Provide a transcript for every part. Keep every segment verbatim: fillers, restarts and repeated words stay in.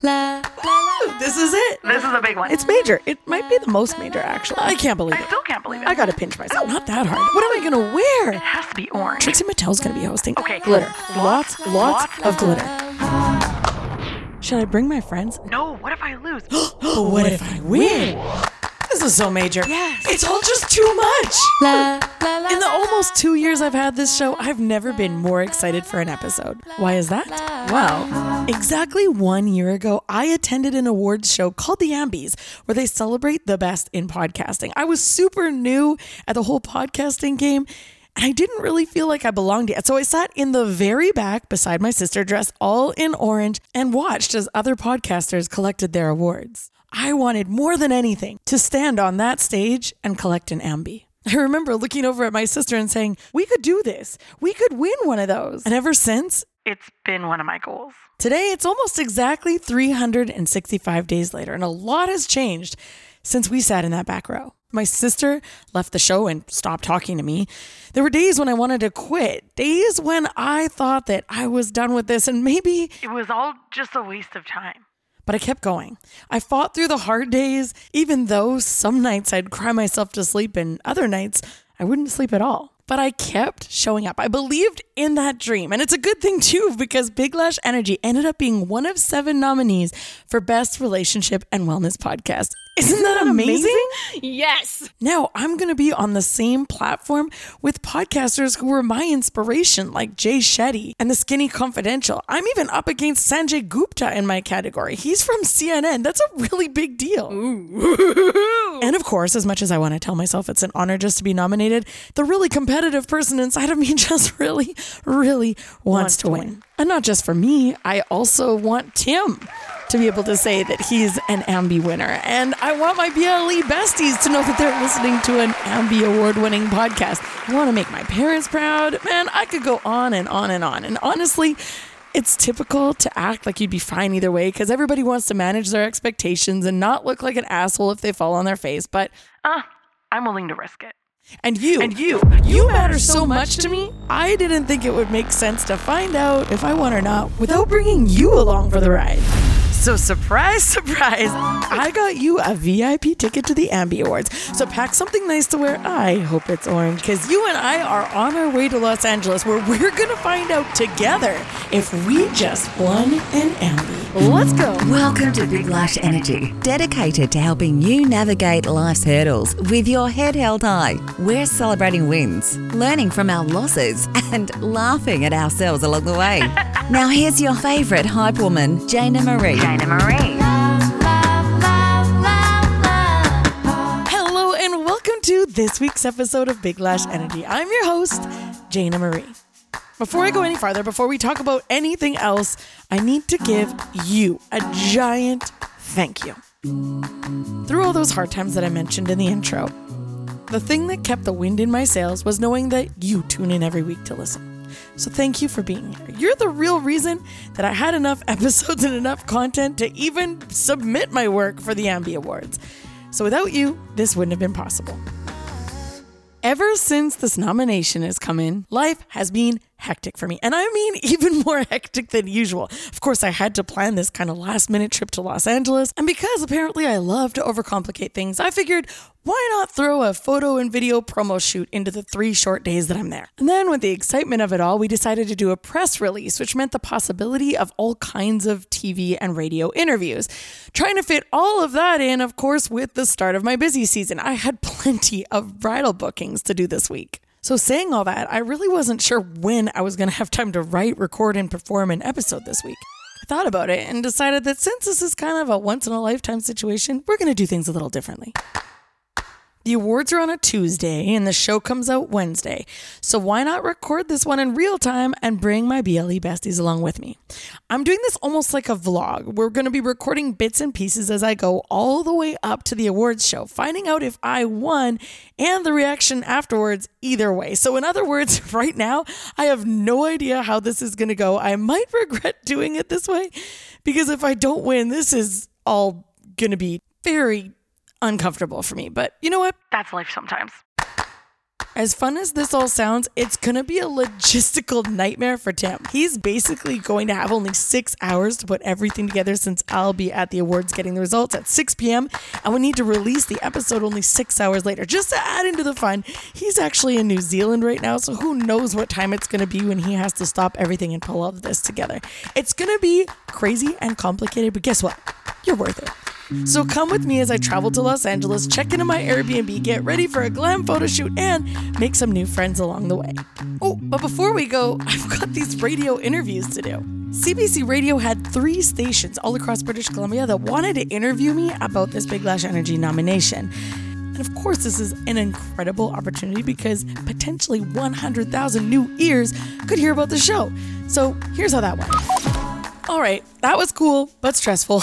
La, la, la. This is it. This is a big one. It's major. It might be the most major, actually. I can't believe I it. still can't believe it. I gotta pinch myself. Not that hard. What am I gonna wear? It has to be orange. Trixie Mattel's gonna be hosting. Okay. Glitter. Lots, Lots, lots, lots of glitter. Should I bring my friends? No, what if I lose? But what if I win? This is so major. Yes. It's all just too much. La, la, la, In the almost two years I've had this show, I've never been more excited for an episode. Why is that? Well, exactly one year ago, I attended an awards show called the Ambies, where they celebrate the best in podcasting. I was super new at the whole podcasting game, and I didn't really feel like I belonged yet. So I sat in the very back beside my sister, dressed all in orange, and watched as other podcasters collected their awards. I wanted more than anything to stand on that stage and collect an Ambie. I remember looking over at my sister and saying, we could do this. We could win one of those. And ever since, It's been one of my goals. today it's almost exactly three hundred sixty-five days later, and a lot has changed since we sat in that back row. My sister left the show and stopped talking to me. There were days when I wanted to quit, days when I thought that I was done with this and maybe, It was all just a waste of time. but I kept going. I fought through the hard days, even though some nights I'd cry myself to sleep and other nights I wouldn't sleep at all. But I kept showing up. I believed in that dream. And it's a good thing too, because Big Lash Energy ended up being one of seven nominees for Best Relationship and Wellness Podcast. Isn't that amazing? Yes. Now I'm going to be on the same platform with podcasters who were my inspiration, like Jay Shetty and The Skinny Confidential. I'm even up against Sanjay Gupta in my category. He's from C N N. That's a really big deal. Ooh. And of course, as much as I want to tell myself it's an honor just to be nominated, the really competitive person inside of me just really, really wants, Wants to to win. win. And not just for me, I also want Tim to be able to say that he's an Ambie winner. And I want my B L E besties to know that they're listening to an Ambie award-winning podcast. I want to make my parents proud. Man, I could go on and on and on. And honestly, it's typical to act like you'd be fine either way because everybody wants to manage their expectations and not look like an asshole if they fall on their face. But Uh, I'm willing to risk it. And you, And you, you matter so much to me. I didn't think it would make sense to find out if I won or not without bringing you along for the ride. So surprise, surprise, I got you a V I P ticket to the Ambie Awards. So pack something nice to wear. I hope it's orange because you and I are on our way to Los Angeles where we're going to find out together if we just won an Ambie. Let's go. Welcome to Big Lash Energy, dedicated to helping you navigate life's hurdles with your head held high. We're celebrating wins, learning from our losses, and laughing at ourselves along the way. Now here's your favourite hype woman, Jana Marie. Jana Marie. Hello and welcome to this week's episode of Big Lash Energy. I'm your host, Jana Marie. Before I go any farther, before we talk about anything else, I need to give you a giant thank you. Through all those hard times that I mentioned in the intro, the thing that kept the wind in my sails was knowing that you tune in every week to listen. So thank you for being here. You're the real reason that I had enough episodes and enough content to even submit my work for the Ambie Awards. So without you, this wouldn't have been possible. Ever since this nomination has come in, life has been hectic for me. And I mean even more hectic than usual. Of course, I had to plan this kind of last minute trip to Los Angeles. And because apparently I love to overcomplicate things, I figured, why not throw a photo and video promo shoot into the three short days that I'm there? And then with the excitement of it all, we decided to do a press release, which meant the possibility of all kinds of T V and radio interviews. Trying to fit all of that in, of course, with the start of my busy season. I had plenty of bridal bookings to do this week. So saying all that, I really wasn't sure when I was going to have time to write, record, and perform an episode this week. I thought about it and decided that since this is kind of a once-in-a-lifetime situation, we're going to do things a little differently. The awards are on a Tuesday and the show comes out Wednesday. So why not record this one in real time and bring my B L E besties along with me? I'm doing this almost like a vlog. We're going to be recording bits and pieces as I go all the way up to the awards show, finding out if I won and the reaction afterwards either way. So in other words, right now, I have no idea how this is going to go. I might regret doing it this way because if I don't win, this is all going to be very uncomfortable for me, but you know what? That's life sometimes. As fun as this all sounds, it's going to be a logistical nightmare for Tim. He's basically going to have only six hours to put everything together since I'll be at the awards getting the results at six p.m. and we need to release the episode only six hours later. Just to add into the fun, he's actually in New Zealand right now, so who knows what time it's going to be when he has to stop everything and pull all of this together. It's going to be crazy and complicated, but guess what? You're worth it. So come with me as I travel to Los Angeles, check into my Airbnb, get ready for a glam photo shoot, and make some new friends along the way. Oh, but before we go, I've got these radio interviews to do. C B C Radio had three stations all across British Columbia that wanted to interview me about this Big Lash Energy nomination. And of course, this is an incredible opportunity because potentially one hundred thousand new ears could hear about the show. So here's how that went. All right, that was cool, but stressful.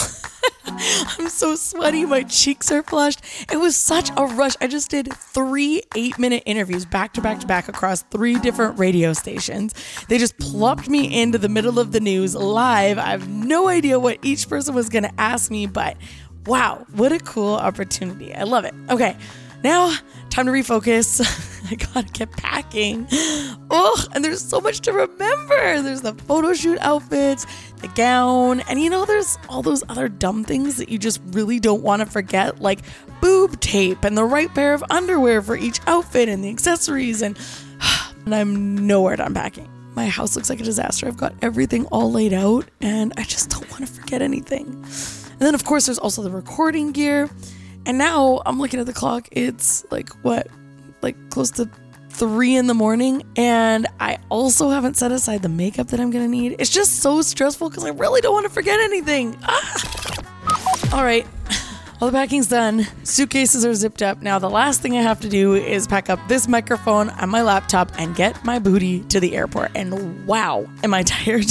I'm so sweaty. My cheeks are flushed. It was such a rush. I just did three eight-minute interviews back to back to back across three different radio stations. They just plopped me into the middle of the news live. I have no idea what each person was going to ask me, but wow, what a cool opportunity. I love it. Okay, now time to refocus. I gotta get packing. Oh, and there's so much to remember. There's the photo shoot outfits, the gown, and you know, there's all those other dumb things that you just really don't want to forget, like boob tape and the right pair of underwear for each outfit and the accessories. And, and I'm nowhere done packing. My house looks like a disaster. I've got everything all laid out and I just don't want to forget anything. And then, of course, there's also the recording gear. And now I'm looking at the clock. It's like, what? Like close to three in the morning. And I also haven't set aside the makeup that I'm going to need. It's just so stressful because I really don't want to forget anything. Ah! All right. All the packing's done. Suitcases are zipped up. Now the last thing I have to do is pack up this microphone and my laptop and get my booty to the airport. And wow, am I tired.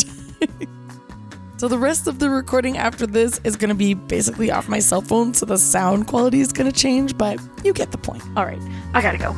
So the rest of the recording after this is going to be basically off my cell phone, so the sound quality is going to change, but you get the point. All right, I gotta go.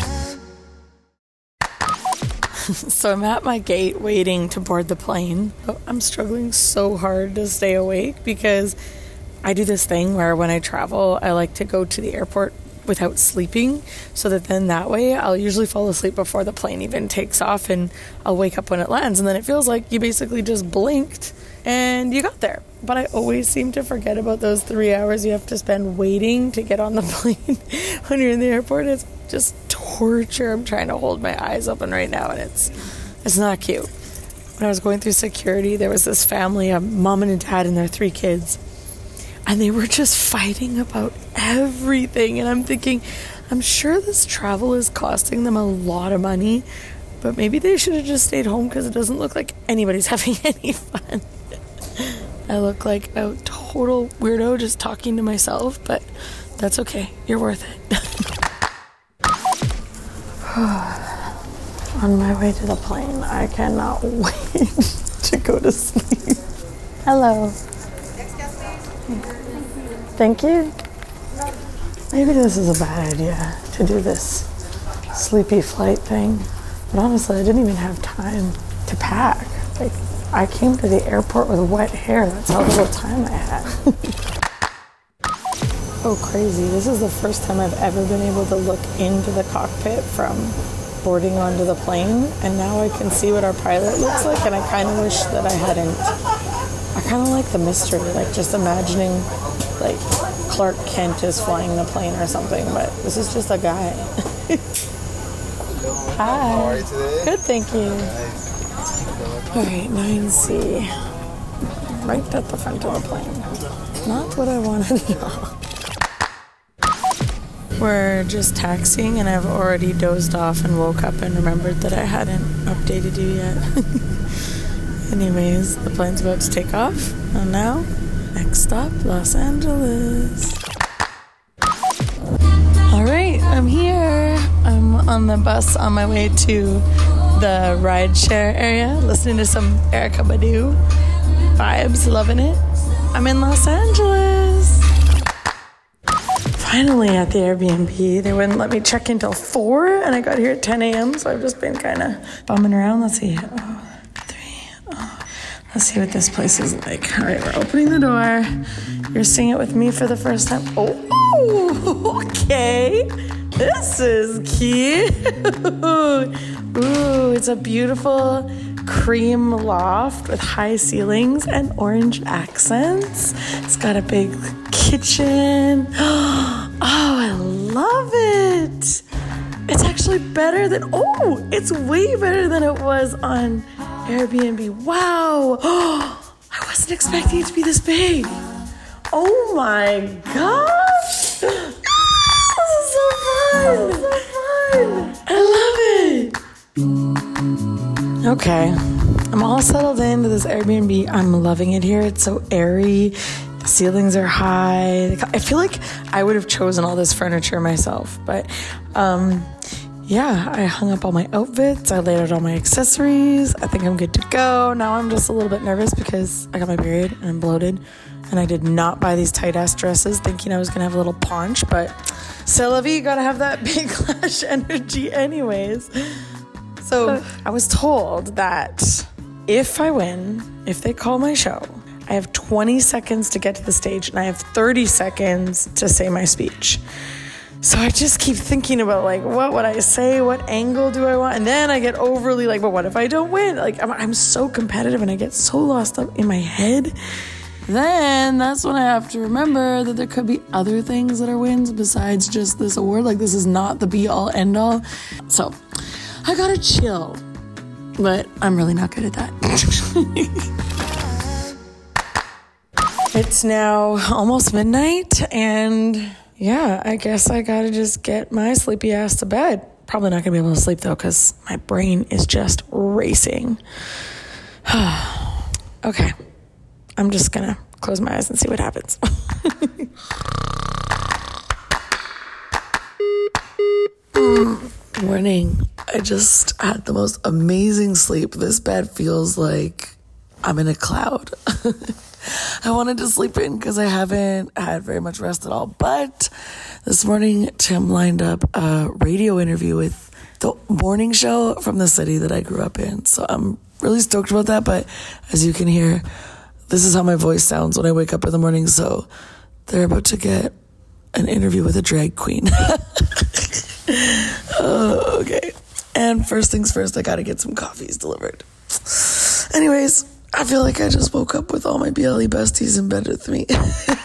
So I'm at my gate waiting to board the plane. I'm struggling so hard to stay awake because I do this thing where when I travel, I like to go to the airport without sleeping, so that then that way I'll usually fall asleep before the plane even takes off and I'll wake up when it lands, and then it feels like you basically just blinked and you got there. But I always seem to forget about those three hours you have to spend waiting to get on the plane when you're in the airport. It's just torture. I'm trying to hold my eyes open right now and it's it's not cute. When I was going through security, there was this family, a mom and a dad and their three kids, and they were just fighting about everything. And I'm thinking, I'm sure this travel is costing them a lot of money, but maybe they should have just stayed home because it doesn't look like anybody's having any fun. I look like a total weirdo just talking to myself, but that's okay. You're worth it. On my way to the plane, I cannot wait to go to sleep. Hello. Thank you. Maybe this is a bad idea to do this sleepy flight thing, but honestly, I didn't even have time to pack. Like, I came to the airport with wet hair. That's how little time I had. Oh, crazy. This is the first time I've ever been able to look into the cockpit from boarding onto the plane, and now I can see what our pilot looks like, and I kind of wish that I hadn't. I kind of like the mystery, like just imagining like Clark Kent is flying the plane or something, but this is just a guy. Hi. How are you today? Good, thank you. Nice. All right, nine C. Right at the front of the plane. Not what I wanted at all. We're just taxiing, and I've already dozed off and woke up and remembered that I hadn't updated you yet. Anyways, the plane's about to take off, and now, next stop, Los Angeles. All right, I'm here. I'm on the bus on my way to the rideshare area, listening to some Erykah Badu vibes, loving it. I'm in Los Angeles. Finally at the Airbnb. They wouldn't let me check in till four, and I got here at ten a.m., so I've just been kind of bumming around. Let's see. Oh, three. Oh. Let's see what this place is like. All right, we're opening the door. You're seeing it with me for the first time. Oh, okay. This is cute. Ooh, it's a beautiful cream loft with high ceilings and orange accents. It's got a big kitchen. Oh, I love it. It's actually better than, oh, it's way better than it was on Airbnb. Wow. Oh, I wasn't expecting it to be this big. Oh my gosh. This is so fun. This is so fun. I love it. Okay. I'm all settled into this Airbnb. I'm loving it here. It's so airy. The ceilings are high. I feel like I would have chosen all this furniture myself. But um, yeah, I hung up all my outfits. I laid out all my accessories. I think I'm good to go. Now I'm just a little bit nervous because I got my period and I'm bloated. And I did not buy these tight-ass dresses thinking I was going to have a little paunch, but c'est la vie, you got to have that big lash energy anyways. So I was told that if I win, if they call my show, I have twenty seconds to get to the stage and I have thirty seconds to say my speech. So I just keep thinking about, like, what would I say? What angle do I want? And then I get overly like, but what if I don't win? Like, I'm, I'm so competitive and I get so lost up in my head. Then that's when I have to remember that there could be other things that are wins besides just this award. Like, this is not the be all end all. So I gotta chill. But I'm really not good at that. It's now almost midnight, and yeah, I guess I gotta just get my sleepy ass to bed. Probably not gonna be able to sleep though, because my brain is just racing. Okay. I'm just gonna close my eyes and see what happens. mm, morning. I just had the most amazing sleep. This bed feels like I'm in a cloud. I wanted to sleep in because I haven't had very much rest at all. But this morning, Tim lined up a radio interview with the morning show from the city that I grew up in. So I'm really stoked about that. But as you can hear, this is how my voice sounds when I wake up in the morning, so they're about to get an interview with a drag queen. Oh, okay. And first things first, I gotta get some coffees delivered. Anyways, I feel like I just woke up with all my B L E besties in bed with me.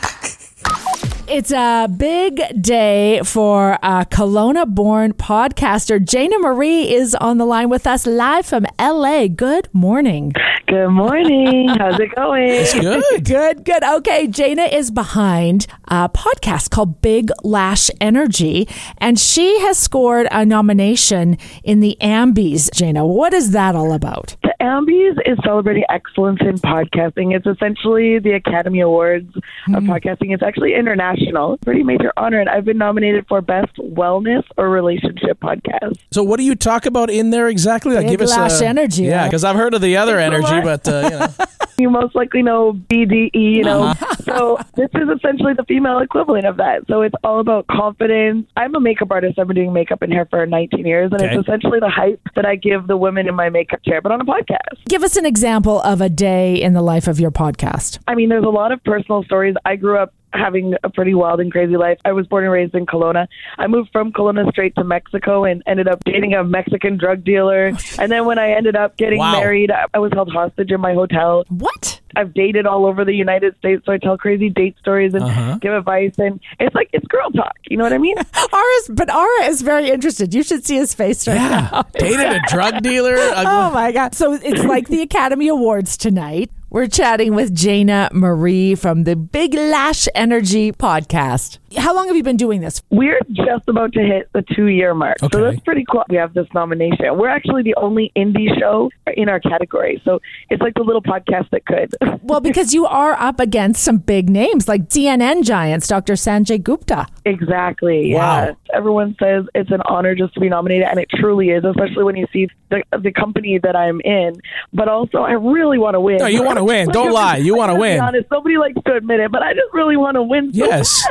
It's a big day for a Kelowna-born podcaster. Jana Marie is on the line with us live from L A. Good morning. Good morning. How's it going? It's good. Good, good. Okay, Jana is behind a podcast called Big Lash Energy, and she has scored a nomination in the Ambies. Jana, what is that all about? The Ambies is celebrating excellence in podcasting. It's essentially the Academy Awards mm-hmm. of podcasting. It's actually international. Pretty major honor, and I've been nominated for Best Wellness or Relationship Podcast. So what do you talk about in there exactly? Like, Big give us Lash a, Energy. Yeah, because I've heard of the other It's energy, but uh, you know. You most likely know B D E, you know. Uh-huh. So this is essentially the female equivalent of that. So it's all about confidence. I'm a makeup artist. I've been doing makeup and hair for nineteen years, and okay. it's essentially the hype that I give the women in my makeup chair, but on a podcast. Give us an example of a day in the life of your podcast. I mean, there's a lot of personal stories. I grew up having a pretty wild and crazy life. I was born and raised in Kelowna. I moved from Kelowna straight to Mexico and ended up dating a Mexican drug dealer. And then when I ended up getting wow. married, I was held hostage in my hotel. What? I've dated all over the United States, so I tell crazy date stories and uh-huh. give advice. And it's like, it's girl talk. You know what I mean? Ara's, but Ara is very interested. You should see his face right yeah. now. Dated a drug dealer. Oh, my God. So it's like the Academy Awards tonight. We're chatting with Jana Marie from the Big Lash Energy podcast. How long have you been doing this? We're just about to hit the two-year mark. Okay. So that's pretty cool. We have this nomination. We're actually the only indie show in our category. So it's like the little podcast that could. Well, because you are up against some big names like C N N giants, Doctor Sanjay Gupta. Exactly. Wow. Yeah. Everyone says it's an honor just to be nominated, and it truly is, especially when you see the, the company that I'm in. But also, I really want to win. No, you want to win. Don't lie. You want to win. Be honest, nobody likes to admit it, but I just really want to win. So yes. bad. There's no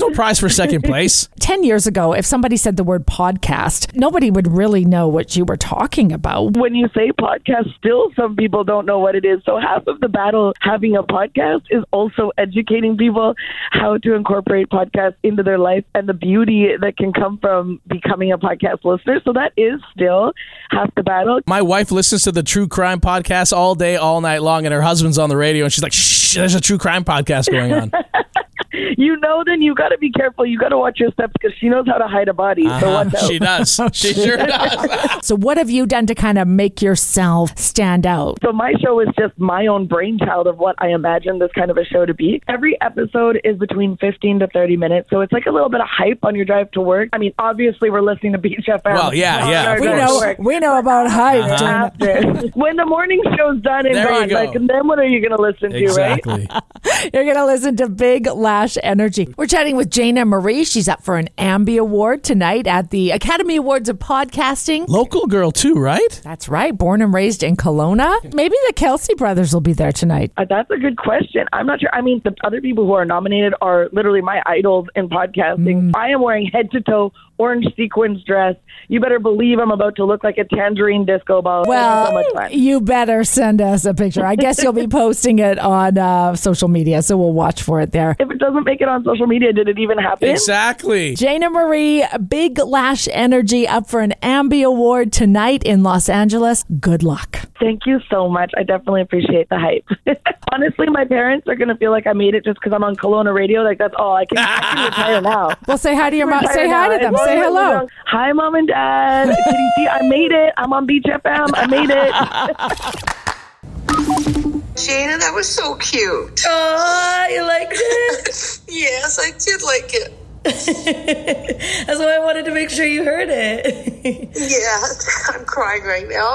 no prize for second place. ten years ago, if somebody said the word podcast, nobody would really know what you were talking about. When you say podcast, still some people don't know what it is. So half of the battle having a podcast is also educating people how to incorporate podcasts into their life and the beauty that can come from becoming a podcast listener. So that is still half the battle. My wife listens to the true crime podcast all day, all night long, and her husband's on the radio, and she's like, shh, there's a true crime podcast going on. You know, then you got to be careful. You got to watch your steps because she knows how to hide a body. Uh-huh. So watch out. She does. She sure does. So what have you done to kind of make yourself stand out? So my show is just my own brainchild of what I imagine this kind of a show to be. Every episode is between fifteen to thirty minutes. So it's like a little bit of hype on your drive to work. I mean, obviously we're listening to Beach F M. Well, yeah, on yeah, our of We drive to know, work. we know about hype. Uh-huh. Jana. After. When the morning show's done and There you gone, go. like, and then what are you going to listen to, right? Exactly. You're going to listen to Big Lash Energy. We're chatting with Jana Marie. She's up for an Ambie Award tonight at the Academy Awards of Podcasting. Local girl too, right? That's right. Born and raised in Kelowna. Maybe the Kelsey brothers will be there tonight. Uh, that's a good question. I'm not sure. I mean, the other people who are nominated are literally my idols in podcasting. Mm. I am wearing head to toe orange sequins dress. You better believe I'm about to look like a tangerine disco ball. Well, so much fun. you better send us a picture. I guess you'll be posting it on uh, social media, so we'll watch for it there. If it doesn't make it on social media, did it even happen? Exactly. Jana Marie, Big Lash Energy, up for an Ambie Award tonight in Los Angeles. Good luck. Thank you so much. I definitely appreciate the hype. Honestly, my parents are going to feel like I made it just because I'm on Kelowna radio. Like, that's all. I can, I can retire now. Well, say hi to your mom. Retire Say hi now. to them. As long Say as hello. I'm- Hi, Mom and Dad. Can you see? I made it. I'm on Beach F M. I made it. Jana, that was so cute. Oh, you liked it? Yes, I did like it. That's why I wanted to make sure you heard it. Yeah, I'm crying right now.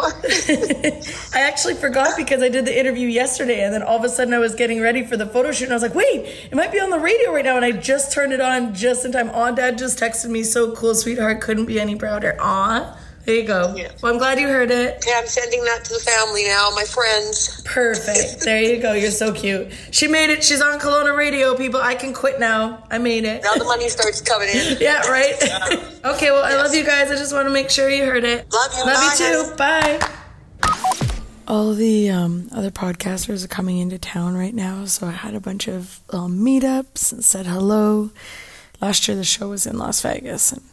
I actually forgot because I did the interview yesterday, and then all of a sudden I was getting ready for the photo shoot, and I was like, wait, it might be on the radio right now, and I just turned it on just in time. Aw, Dad just texted me, so cool, sweetheart, couldn't be any prouder. Aw. There you go. Yeah. Well, I'm glad you heard it. Yeah, I'm sending that to the family now, my friends. Perfect. There you go. You're so cute. She made it. She's on Kelowna radio, people. I can quit now. I made it. Now the money starts coming in. Yeah, right? Okay, well, I love you guys. I just want to make sure you heard it. Love you. Love Bye, you too. Bye. All the um, other podcasters are coming into town right now, so I had a bunch of little meetups and said hello. Last year the show was in Las Vegas, and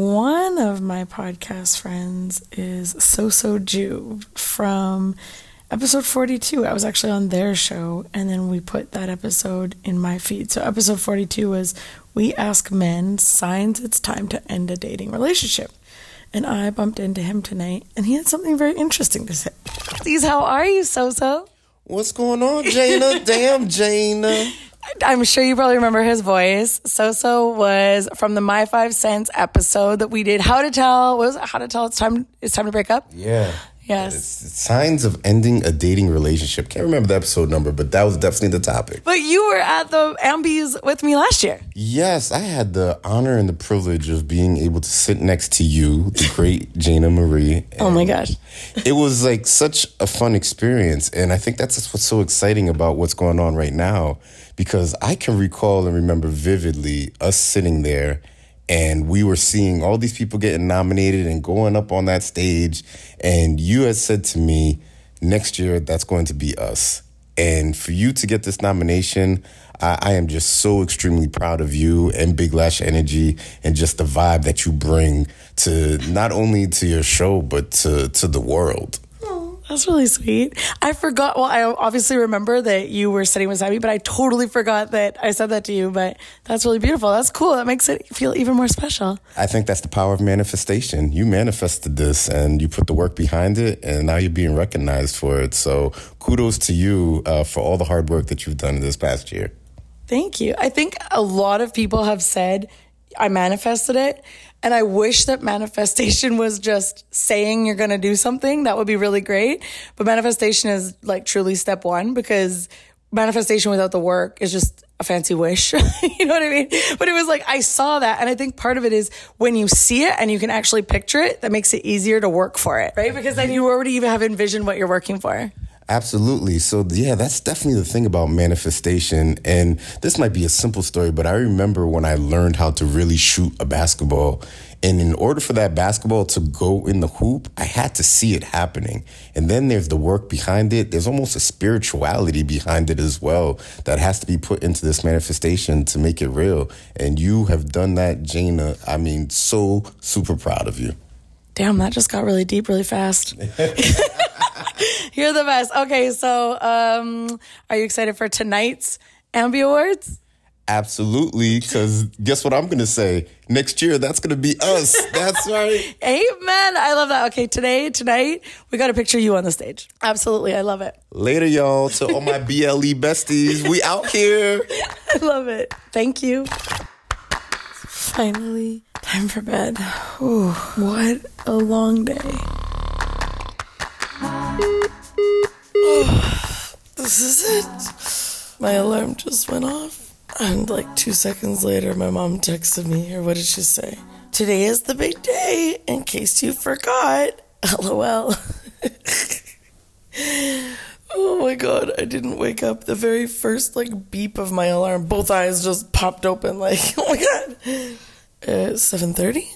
one of my podcast friends is So-So Jew from episode forty-two. I was actually on their show, and then we put that episode in my feed. So episode forty-two was We Ask Men Signs It's Time to End a Dating Relationship. And I bumped into him tonight, and he had something very interesting to say. Please, how are you, So-So? What's going on, Jana? Damn, Jana. I'm sure you probably remember his voice. So-So was from the My Five Cents episode that we did. How to tell, what was it? How to tell it's time, it's time to break up? Yeah. Yes. It's, it's signs of ending a dating relationship. Can't remember the episode number, but that was definitely the topic. But you were at the Ambies with me last year. Yes, I had the honor and the privilege of being able to sit next to you, the great Jana Marie. Oh my gosh. It was like such a fun experience. And I think that's just what's so exciting about what's going on right now, because I can recall and remember vividly us sitting there and we were seeing all these people getting nominated and going up on that stage. And you had said to me, next year, that's going to be us. And for you to get this nomination, I, I am just so extremely proud of you and Big Lash Energy and just the vibe that you bring to not only to your show, but to, to the world. That's really sweet. I forgot. Well, I obviously remember that you were sitting beside me, but I totally forgot that I said that to you. But that's really beautiful. That's cool. That makes it feel even more special. I think that's the power of manifestation. You manifested this and you put the work behind it, and now you're being recognized for it. So kudos to you uh, for all the hard work that you've done this past year. Thank you. I think a lot of people have said I manifested it. And I wish that manifestation was just saying you're going to do something. That would be really great. But manifestation is like truly step one, because manifestation without the work is just a fancy wish. You know what I mean? But it was like, I saw that. And I think part of it is when you see it and you can actually picture it, that makes it easier to work for it, right? Because then you already even have envisioned what you're working for. Absolutely. So, yeah, that's definitely the thing about manifestation. And this might be a simple story, but I remember when I learned how to really shoot a basketball. And in order for that basketball to go in the hoop, I had to see it happening. And then there's the work behind it. There's almost a spirituality behind it as well that has to be put into this manifestation to make it real. And you have done that, Jana. I mean, so super proud of you. Damn, that just got really deep really fast. You're the best. Okay, so um, are you excited for tonight's Ambie Awards? Absolutely, because guess what I'm going to say? Next year, that's going to be us. That's right. Amen. I love that. Okay, today, tonight, we got to picture you on the stage. Absolutely. I love it. Later, y'all. To all my B L E besties, we out here. I love it. Thank you. Finally, time for bed. Ooh, what a long day. Oh, this is it. My alarm just went off. And like two seconds later, my mom texted me, or what did she say? Today is the big day, in case you forgot. LOL. Oh my God, I didn't wake up. The very first like beep of my alarm, both eyes just popped open like, oh my God. It's seven thirty.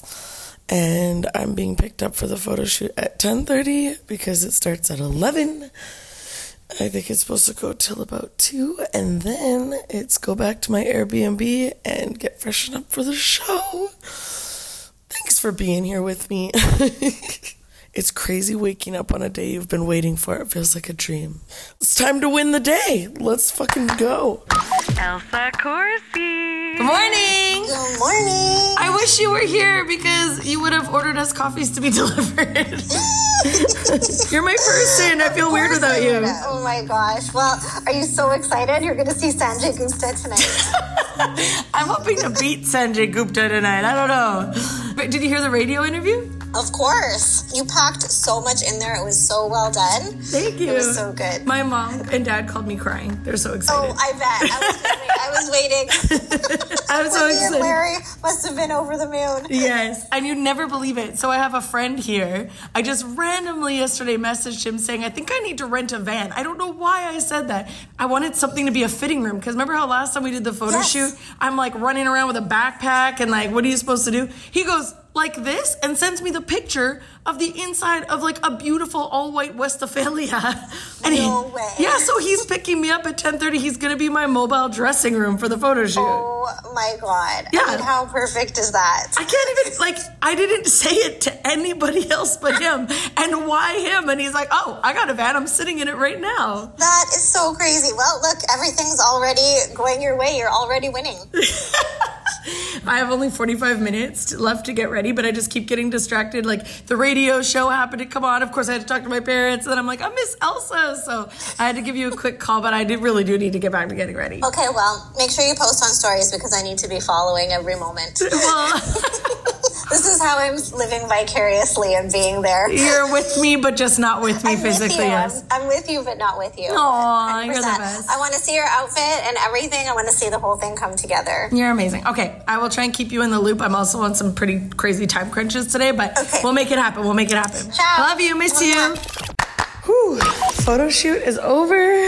And I'm being picked up for the photo shoot at ten thirty because it starts at eleven. I think it's supposed to go till about two, and then it's go back to my Airbnb and get freshened up for the show. Thanks for being here with me. It's crazy waking up on a day you've been waiting for. It feels like a dream. It's time to win the day. Let's fucking go. Elsa Corsi. Good morning. Good morning. I wish you were here because you would have ordered us coffees to be delivered. You're my person. I feel weird without you. Oh my gosh. Well, are you so excited? You're going to see Sanjay Gupta tonight. I'm hoping to beat Sanjay Gupta tonight. I don't know. But did you hear the radio interview? Of course. You packed so much in there. It was so well done. Thank you. It was so good. My mom and dad called me crying. They're so excited. Oh, I bet. I was waiting. I was waiting. I'm so Wendy excited. And Larry must have been over the moon. Yes, and you'd never believe it. So I have a friend here. I just randomly yesterday messaged him saying, I think I need to rent a van. I don't know why I said that. I wanted something to be a fitting room. Because remember how last time we did the photo Yes. shoot? I'm like running around with a backpack and like, what are you supposed to do? He goes, like this, and sends me the picture of the inside of like a beautiful all-white Westphalia. And No he, way. Yeah, so he's picking me up at ten thirty. He's going to be my mobile dressing room for the photo shoot. Oh my God. Yeah. I mean, how perfect is that? I can't even, like, I didn't say it to anybody else but him. And why him? And he's like, oh, I got a van. I'm sitting in it right now. That is so crazy. Well, look, everything's already going your way. You're already winning. I have only forty-five minutes left to get ready, but I just keep getting distracted. Like, the radio show happened to come on. Of course, I had to talk to my parents. And then I'm like, I miss Elsa. So I had to give you a quick call, but I did really do need to get back to getting ready. Okay, well, make sure you post on stories because I need to be following every moment. Well, This is how I'm living vicariously and being there. you're with me, but just not with me I'm physically, with you. yes. I'm, I'm with you, but not with you. Aw, you're the one hundred percent. best. I want to see your outfit and everything. I want to see the whole thing come together. You're amazing. Okay, I will try and keep you in the loop. I'm also on some pretty crazy time crunches today, but Okay. we'll make it happen. We'll make it happen. Ciao. Love you. Miss you. Mwah. Whew. Photo shoot is over.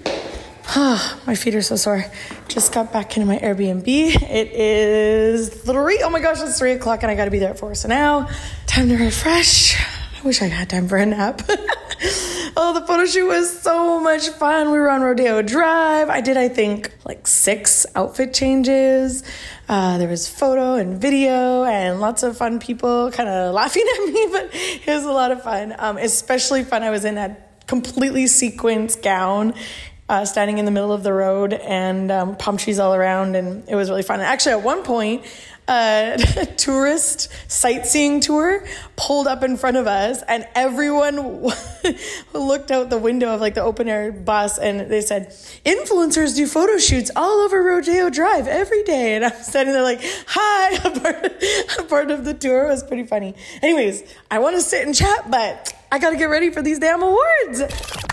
My feet are so sore. Just got back into my Airbnb. It is three. Oh my gosh, it's three o'clock and I got to be there at four. So now, time to refresh. I wish I had time for a nap. Oh, the photo shoot was so much fun. We were on Rodeo Drive. I did, I think, like six outfit changes. Uh, there was photo and video and lots of fun people kind of laughing at me, but it was a lot of fun. Um, especially fun. I was in a completely sequenced gown, uh, standing in the middle of the road and um, palm trees all around, and it was really fun. And actually, at one point, uh, a tourist sightseeing tour pulled up in front of us, and everyone looked out the window of like the open air bus, and they said, "Influencers do photo shoots all over Rodeo Drive every day." And I'm standing there like, "Hi!" A part of, a part of the tour. It was pretty funny. Anyways, I want to sit and chat, but I got to get ready for these damn awards.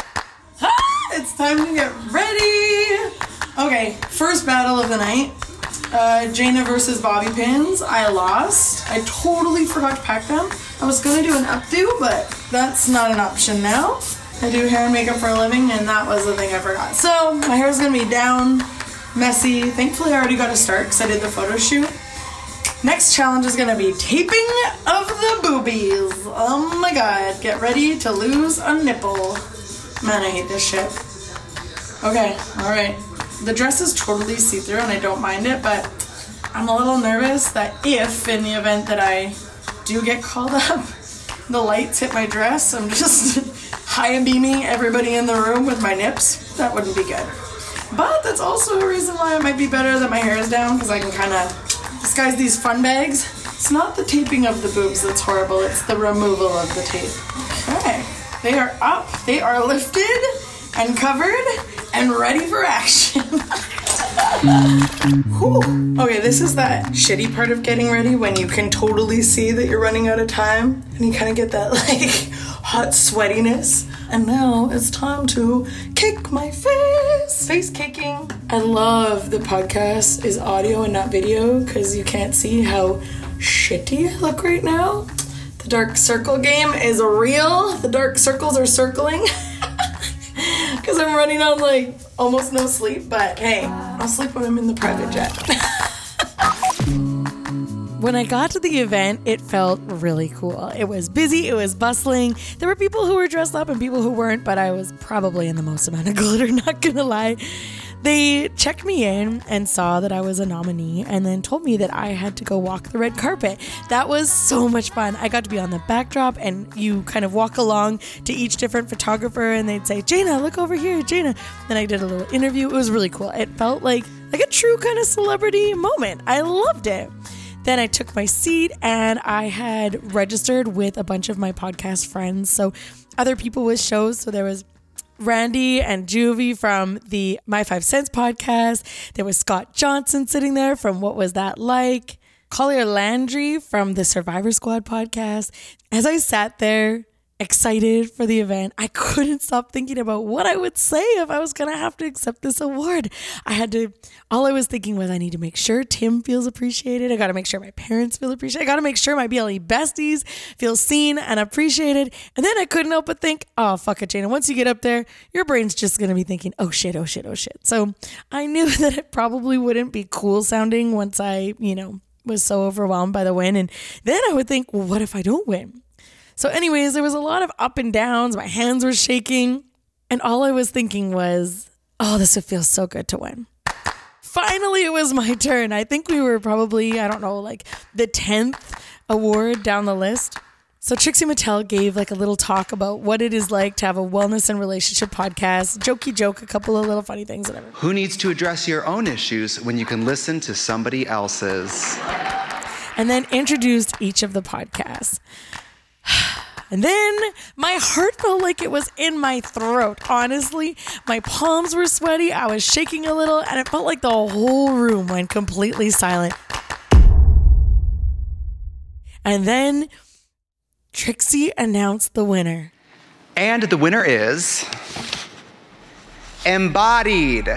Ah, it's time to get ready. Okay, first battle of the night. Uh, Jana versus Bobby Pins. I lost. I totally forgot to pack them. I was gonna do an updo, but that's not an option now. I do hair and makeup for a living, and that was the thing I forgot. So my hair is going to be down, messy. Thankfully, I already got to start because I did the photo shoot. Next challenge is going to be taping of the boobies. Oh my god. Get ready to lose a nipple. Man, I hate this shit. Okay, alright. The dress is totally see-through and I don't mind it, but I'm a little nervous that if, in the event that I do get called up, the lights hit my dress, I'm just high and beaming everybody in the room with my nips. That wouldn't be good. But that's also a reason why it might be better that my hair is down, because I can kind of disguise these fun bags. It's not the taping of the boobs that's horrible, it's the removal of the tape. Okay, they are up, they are lifted and covered and ready for action. Okay, this is that shitty part of getting ready when you can totally see that you're running out of time and you kind of get that like hot sweatiness. And now it's time to kick my face. Face kicking. I love the podcast is audio and not video because you can't see how shitty I look right now. The dark circle game is real. The dark circles are circling. Because I'm running on like almost no sleep. But hey, I'll sleep when I'm in the private jet. When I got to the event, it felt really cool. It was busy, it was bustling. There were people who were dressed up and people who weren't, but I was probably in the most amount of glitter, not gonna lie. They checked me in and saw that I was a nominee and then told me that I had to go walk the red carpet. That was so much fun. I got to be on the backdrop and you kind of walk along to each different photographer and they'd say, Jana, look over here, Jana. Then I did a little interview. It was really cool. It felt like, like a true kind of celebrity moment. I loved it. Then I took my seat and I had registered with a bunch of my podcast friends. So other people with shows. So there was Randy and Juvie from the My Five Cents podcast. There was Scott Johnson sitting there from What Was That Like? Collier Landry from the Survivor Squad podcast. As I sat there excited for the event, I couldn't stop thinking about what I would say if I was going to have to accept this award. I had to, all I was thinking was I need to make sure Tim feels appreciated. I got to make sure my parents feel appreciated. I got to make sure my B L E besties feel seen and appreciated. And then I couldn't help but think, oh, fuck it, Jana. Once you get up there, your brain's just going to be thinking, oh shit, oh shit, oh shit. So I knew that it probably wouldn't be cool sounding once I, you know, was so overwhelmed by the win. And then I would think, well, what if I don't win? So anyways, there was a lot of up and downs. My hands were shaking. And all I was thinking was, oh, this would feel so good to win. Finally, it was my turn. I think we were probably, I don't know, like the tenth award down the list. So Trixie Mattel gave like a little talk about what it is like to have a wellness and relationship podcast. Jokey joke, a couple of little funny things, whatever. Who needs to address your own issues when you can listen to somebody else's? And then introduced each of the podcasts. And then my heart felt like it was in my throat. Honestly, my palms were sweaty. I was shaking a little and it felt like the whole room went completely silent. And then Trixie announced the winner. And the winner is Embodied.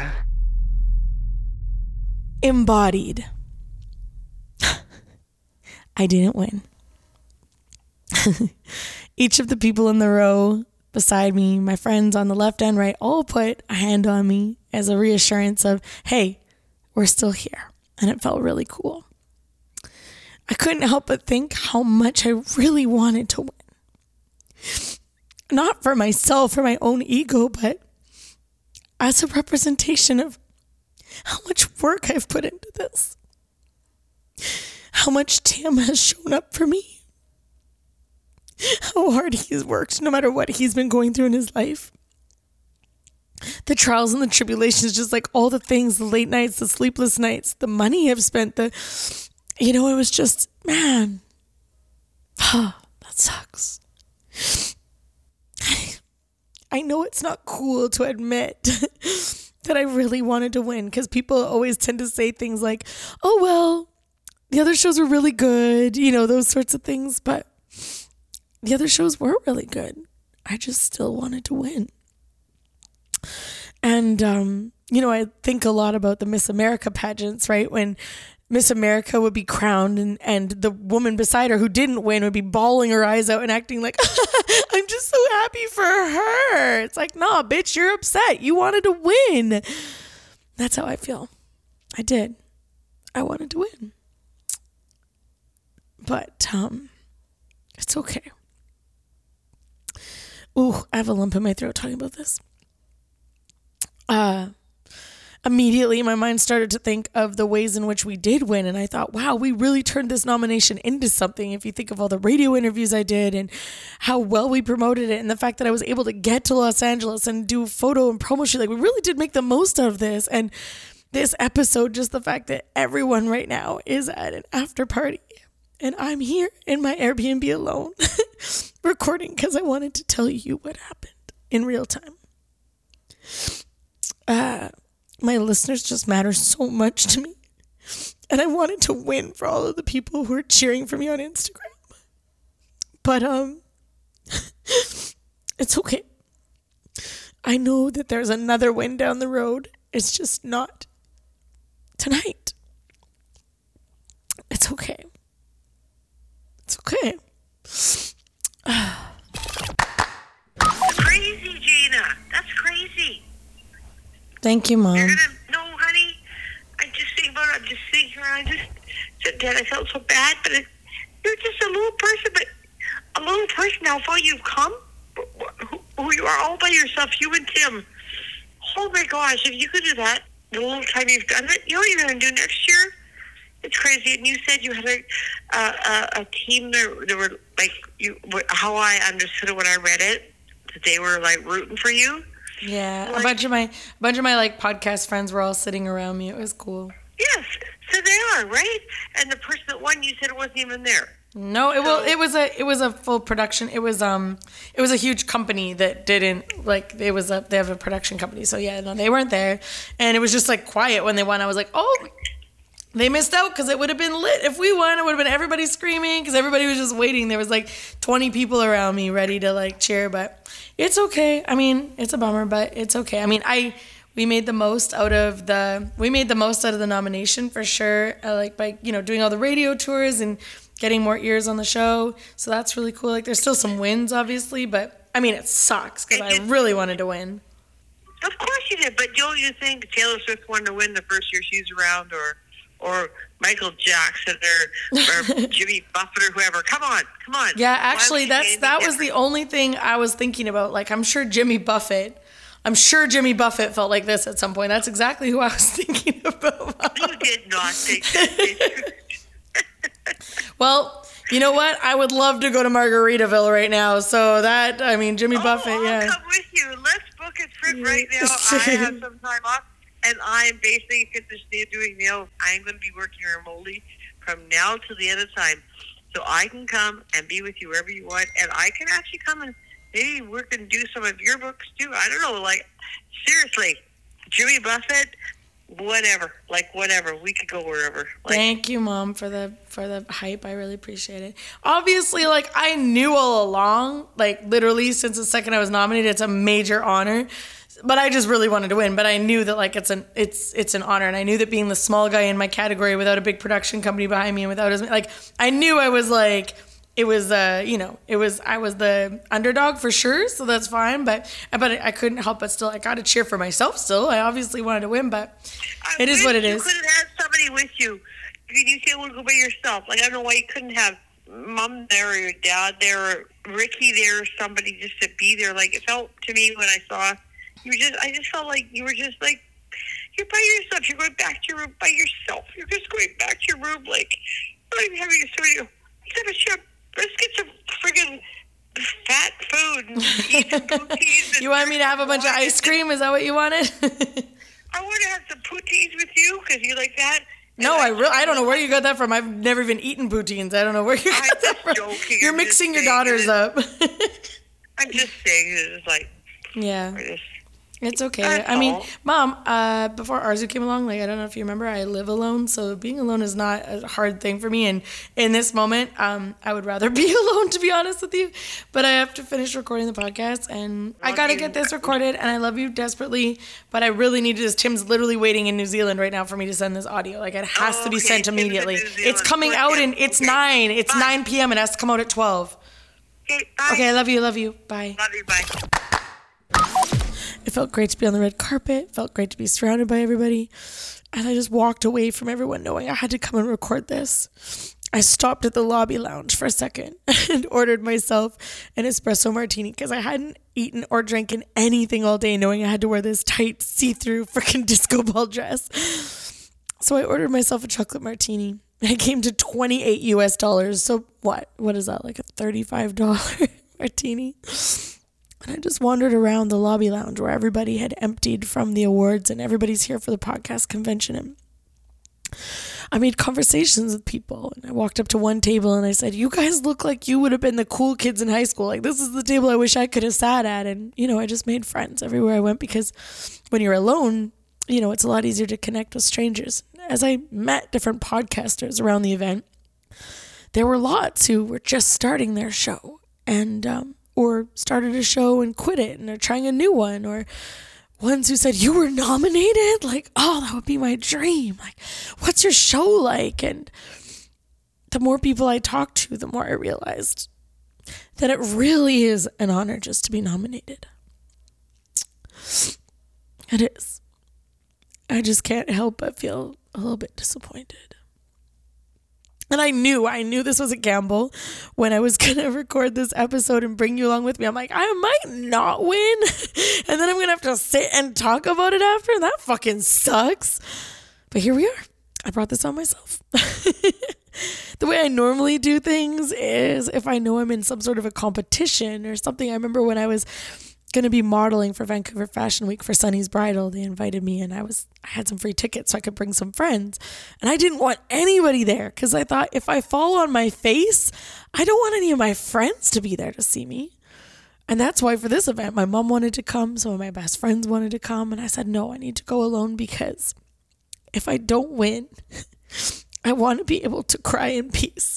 Embodied. I didn't win. Each of the people in the row beside me, my friends on the left and right, all put a hand on me as a reassurance of, hey, we're still here. And it felt really cool. I couldn't help but think how much I really wanted to win. Not for myself, for my own ego, but as a representation of how much work I've put into this. How much Tim has shown up for me. How hard he's worked, no matter what he's been going through in his life. The trials and the tribulations, just like all the things, the late nights, the sleepless nights, the money I've spent, the, you know, it was just, man, that sucks. I, I know it's not cool to admit that I really wanted to win because people always tend to say things like, oh, well, the other shows were really good, you know, those sorts of things, but the other shows were really good. I just still wanted to win. And, um, you know, I think a lot about the Miss America pageants, right? When Miss America would be crowned, and, and the woman beside her who didn't win would be bawling her eyes out and acting like, I'm just so happy for her. It's like, nah, bitch, you're upset. You wanted to win. That's how I feel. I did. I wanted to win. But um, it's okay. Ooh, I have a lump in my throat talking about this. Uh, immediately, my mind started to think of the ways in which we did win. And I thought, wow, we really turned this nomination into something. If you think of all the radio interviews I did and how well we promoted it and the fact that I was able to get to Los Angeles and do photo and promo shoot, like we really did make the most of this. And this episode, just the fact that everyone right now is at an after party. And I'm here in my Airbnb alone recording because I wanted to tell you what happened in real time. Uh, my listeners just matter so much to me. And I wanted to win for all of the people who are cheering for me on Instagram. But um, it's okay. I know that there's another win down the road. It's just not tonight. It's okay. It's okay. Crazy, Gina. That's crazy. Thank you, Mom. You're gonna, no, honey. I'm just thinking about it. I'm just sitting here. I just said that I felt so bad, but it, you're just a little person. But a little person. How far you've come? Who, who you are all by yourself. You and Tim. Oh my gosh! If you could do that, the little time you've done it, you know what you're gonna do next year? It's crazy. And you said you had a uh, a, a team that, that were like you. How I understood it when I read it, that they were like rooting for you. Yeah, like, a bunch of my a bunch of my like podcast friends were all sitting around me. It was cool. Yes, so they are, right? And the person that won, you said it wasn't even there. No, it so, well, it was a it was a full production. It was um it was a huge company that didn't like it was a they have a production company. So yeah, no, they weren't there, and it was just like quiet when they won. I was like, oh. They missed out because it would have been lit. If we won, it would have been everybody screaming because everybody was just waiting. There was like twenty people around me ready to like cheer, but it's okay. I mean, it's a bummer, but it's okay. I mean, I we made the most out of the we made the most out of the nomination for sure. Uh, like by you know doing all the radio tours and getting more ears on the show. So that's really cool. Like there's still some wins, obviously, but I mean it sucks because I really wanted to win. Of course you did, but don't you think Taylor Swift wanted to win the first year she's around, or? Or Michael Jackson, or, or Jimmy Buffett, or whoever. Come on, come on. Yeah, actually, that's that was the only thing I was thinking about. Like, I'm sure Jimmy Buffett, I'm sure Jimmy Buffett felt like this at some point. That's exactly who I was thinking about. You did not think that. Well, you know what? I would love to go to Margaritaville right now. So that, I mean, Jimmy oh, Buffett, I'll yeah. come with you. Let's book a trip right now. I have some time off. And I'm basically finished doing nails. I'm going to be working remotely from now till the end of time. So I can come and be with you wherever you want. And I can actually come and maybe work and do some of your books too. I don't know. Like, seriously, Jimmy Buffett, whatever. Like, whatever. We could go wherever. Like, thank you, Mom, for the for the hype. I really appreciate it. Obviously, like, I knew all along, like, literally since the second I was nominated, it's a major honor. But I just really wanted to win. But I knew that like it's an it's it's an honor, and I knew that being the small guy in my category without a big production company behind me and without as like I knew I was like it was uh you know it was I was the underdog for sure. So that's fine. But but I couldn't help but still I got to cheer for myself. Still, I obviously wanted to win, but I it is what it you is. You could have had somebody with you. You you can't want to go by yourself. Like I don't know why you couldn't have Mom there or your dad there or Ricky there or somebody just to be there. Like it felt to me when I saw. You were just, I just felt like you were just like, you're by yourself. You're going back to your room by yourself. You're just going back to your room, like, not even having a studio. Let's have a shop. Let's get some friggin' fat food and eat some poutines. You want me to have a bunch of ice cream? Is that what you wanted? I want to have some poutines with you because you like that. No, I really, I don't know where you got that from. I've never even eaten poutines. I don't know where you got I'm that from. Joking. You're I'm mixing your daughters up. I'm just saying, it's like, yeah. Just, It's okay. That's I mean, all. Mom, uh, before Arzu came along, like, I don't know if you remember, I live alone, so being alone is not a hard thing for me. And in this moment, um, I would rather be alone, to be honest with you. But I have to finish recording the podcast, and I got to get this recorded, and I love you desperately, but I really need this. Tim's literally waiting in New Zealand right now for me to send this audio. Like, it has Oh, to be okay. sent Tim's in immediately. New It's Zealand. coming Good, out, yeah. and it's Okay. nine. It's Bye. nine p.m. It has to come out at twelve. Okay, bye. Okay, I love you, love you. Bye. Love you, bye. It felt great to be on the red carpet. It felt great to be surrounded by everybody. And I just walked away from everyone knowing I had to come and record this. I stopped at the lobby lounge for a second and ordered myself an espresso martini because I hadn't eaten or drinking anything all day, knowing I had to wear this tight, see-through freaking disco ball dress. So I ordered myself a chocolate martini. It came to twenty-eight U S dollars. So what? What is that, like a thirty-five dollars martini? And I just wandered around the lobby lounge where everybody had emptied from the awards and everybody's here for the podcast convention. And I made conversations with people. And I walked up to one table and I said, you guys look like you would have been the cool kids in high school. Like, this is the table I wish I could have sat at. And, you know, I just made friends everywhere I went because when you're alone, you know, it's a lot easier to connect with strangers. As I met different podcasters around the event, there were lots who were just starting their show and, um, or started a show and quit it and are trying a new one, or ones who said, you were nominated? Like, oh, that would be my dream. Like, what's your show like? And the more people I talked to, the more I realized that it really is an honor just to be nominated. It is. I just can't help but feel a little bit disappointed. And I knew, I knew this was a gamble when I was going to record this episode and bring you along with me. I'm like, I might not win. And then I'm going to have to sit and talk about it after. That fucking sucks. But here we are. I brought this on myself. The way I normally do things is if I know I'm in some sort of a competition or something. I remember when I was going to be modeling for Vancouver Fashion Week for Sunny's Bridal, they invited me and I was I had some free tickets so I could bring some friends, and I didn't want anybody there because I thought if I fall on my face, I don't want any of my friends to be there to see me. And that's why for this event my mom wanted to come, some of my best friends wanted to come, and I said no, I need to go alone because if I don't win, I want to be able to cry in peace.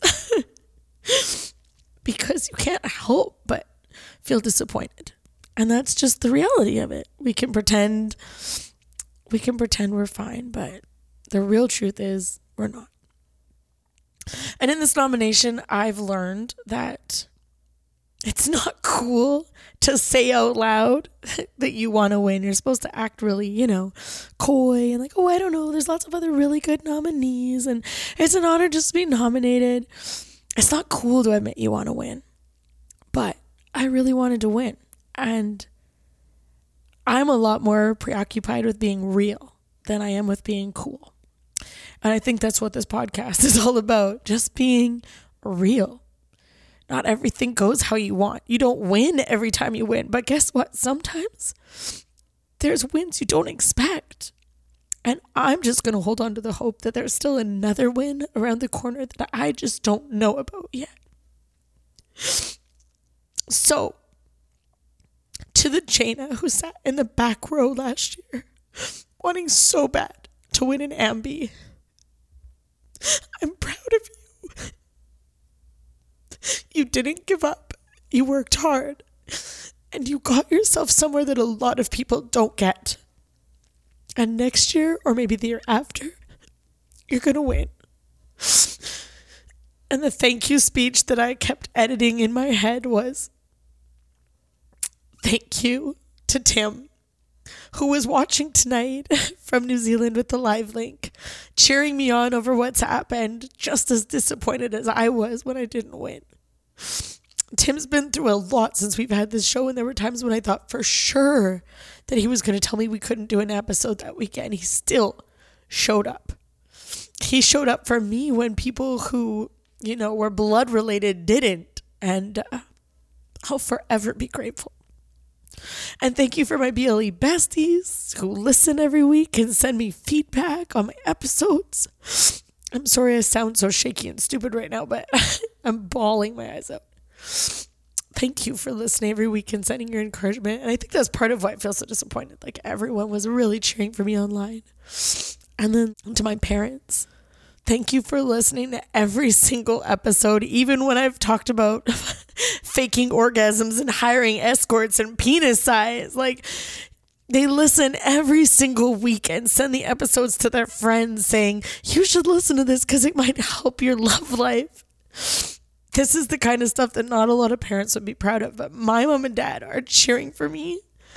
Because you can't help but feel disappointed. And that's just the reality of it. We can pretend we can pretend we're fine, but the real truth is we're not. And in this nomination, I've learned that it's not cool to say out loud that you want to win. You're supposed to act really, you know, coy and like, oh, I don't know, there's lots of other really good nominees and it's an honor just to be nominated. It's not cool to admit you want to win. But I really wanted to win. And I'm a lot more preoccupied with being real than I am with being cool. And I think that's what this podcast is all about. Just being real. Not everything goes how you want. You don't win every time you win. But guess what? Sometimes there's wins you don't expect. And I'm just going to hold on to the hope that there's still another win around the corner that I just don't know about yet. So, to the Jaina who sat in the back row last year, wanting so bad to win an Ambi, I'm proud of you. You didn't give up. You worked hard. And you got yourself somewhere that a lot of people don't get. And next year, or maybe the year after, you're going to win. And the thank you speech that I kept editing in my head was, thank you to Tim, who was watching tonight from New Zealand with the live link, cheering me on over WhatsApp and just as disappointed as I was when I didn't win. Tim's been through a lot since we've had this show, and there were times when I thought for sure that he was going to tell me we couldn't do an episode that weekend. He still showed up. He showed up for me when people who, you know, were blood related didn't, and uh, I'll forever be grateful. And thank you for my B L E besties who listen every week and send me feedback on my episodes. I'm sorry I sound so shaky and stupid right now, but I'm bawling my eyes out. thank you for listening every week and sending your encouragement. And I think that's part of why I feel so disappointed. Like, everyone was really cheering for me online. And then to my parents, thank you for listening to every single episode, even when I've talked about faking orgasms and hiring escorts and penis size. Like, they listen every single week and send the episodes to their friends saying, you should listen to this because it might help your love life. This is the kind of stuff that not a lot of parents would be proud of, but my mom and dad are cheering for me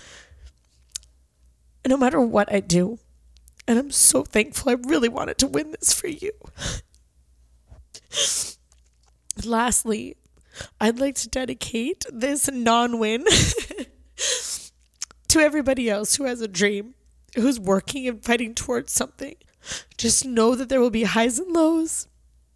no matter what I do. And I'm so thankful. I really wanted to win this for you. Lastly, I'd like to dedicate this non-win to everybody else who has a dream, who's working and fighting towards something. Just know that there will be highs and lows.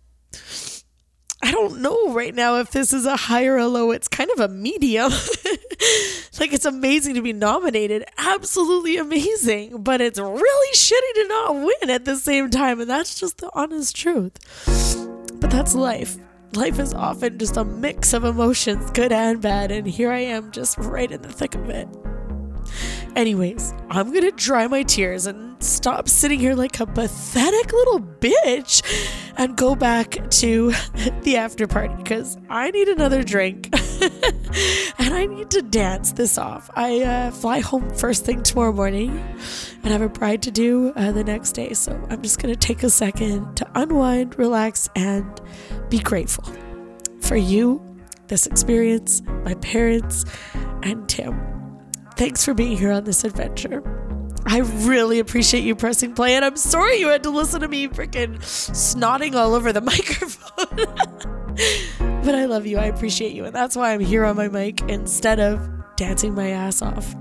I don't know right now if this is a high or a low. It's kind of a medium. Like, it's amazing to be nominated. Absolutely amazing. But it's really shitty to not win at the same time. And that's just the honest truth. But that's life. Life is often just a mix of emotions, good and bad. And here I am, just right in the thick of it. Anyways, I'm going to dry my tears and stop sitting here like a pathetic little bitch and go back to the after party because I need another drink and I need to dance this off. I uh, fly home first thing tomorrow morning and have a bride to do uh, the next day. So I'm just going to take a second to unwind, relax, and be grateful for you, this experience, my parents, and Tim. Thanks for being here on this adventure. I really appreciate you pressing play, and I'm sorry you had to listen to me freaking snotting all over the microphone. But I love you. I appreciate you, and that's why I'm here on my mic instead of dancing my ass off.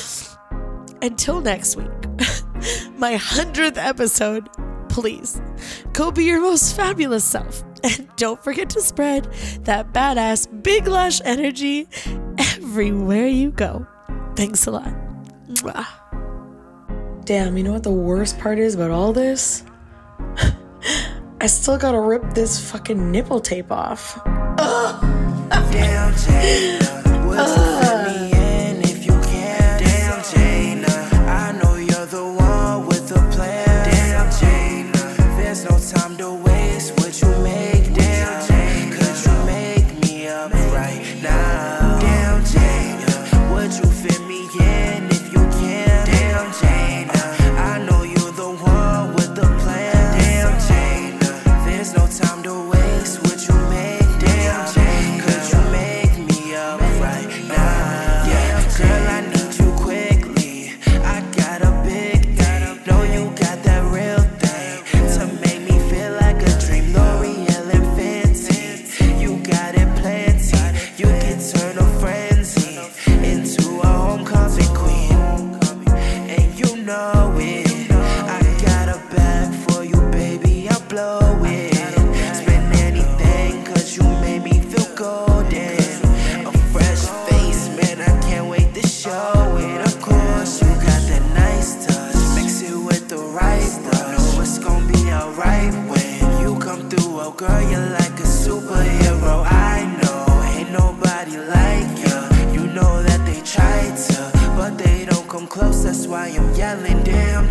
Until next week, my hundredth episode, please go be your most fabulous self. And don't forget to spread that badass Big Lash energy everywhere you go. Thanks a lot. Mwah. Damn, you know what the worst part is about all this? I still gotta rip this fucking nipple tape off. Ugh. Damn, Jana, would you let me in if you can? Damn, Jana, I know you're the one with the plan. Damn, Jana, there's no time to waste. Would you make? Damn, Jana, could you make me up right now? Damn, Jana, would you fit me in if you can? Damn, Jana, I know you're the one with the plan. Damn, Jana, there's no time to waste. Would you make? Damn, Jana, could you make me up right now? Yeah, girl, I need you quickly. I got a big thing. Know you got that real thing to make me feel like a dream. L'Oreal and Fenty, you got it plenty. You can turn a frenzy into a homecoming queen, and you know it. I got a bag for you, baby, I'll blow it. Spend anything, cause you made me feel golden. A fresh face, man, I can't wait to show it. Of course, you got that nice touch, mix it with the right stuff. Know it's gonna be alright when you come through. Oh girl, you're like a superhero, I know. Ain't nobody like you. You know that they try to, but they don't come close. That's why I'm yelling. Damn,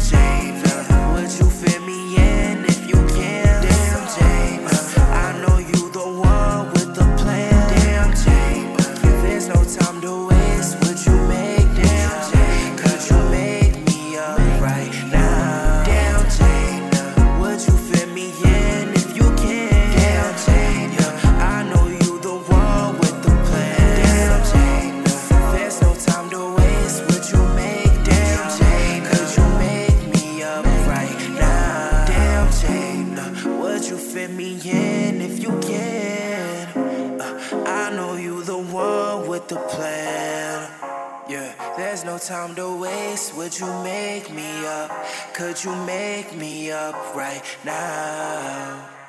Jana, would you fit me in if you can? Damn, Jana, I know you the one with the plan. Damn, Jana, there's no time to waste. Would you make? Damn, Jana, could you make me up right now? Damn, Jana, would you fit me in if you can? Damn, Jana, I know you the one with the plan. Damn, Jana, there's no time to waste. Would you make? Damn, Jana, could you make me up right now? Damn, Jana, would you fit me in if you can? Uh, I know you the one with the plan. Yeah, there's no time to waste. Would you make me up? Could you make me up right now?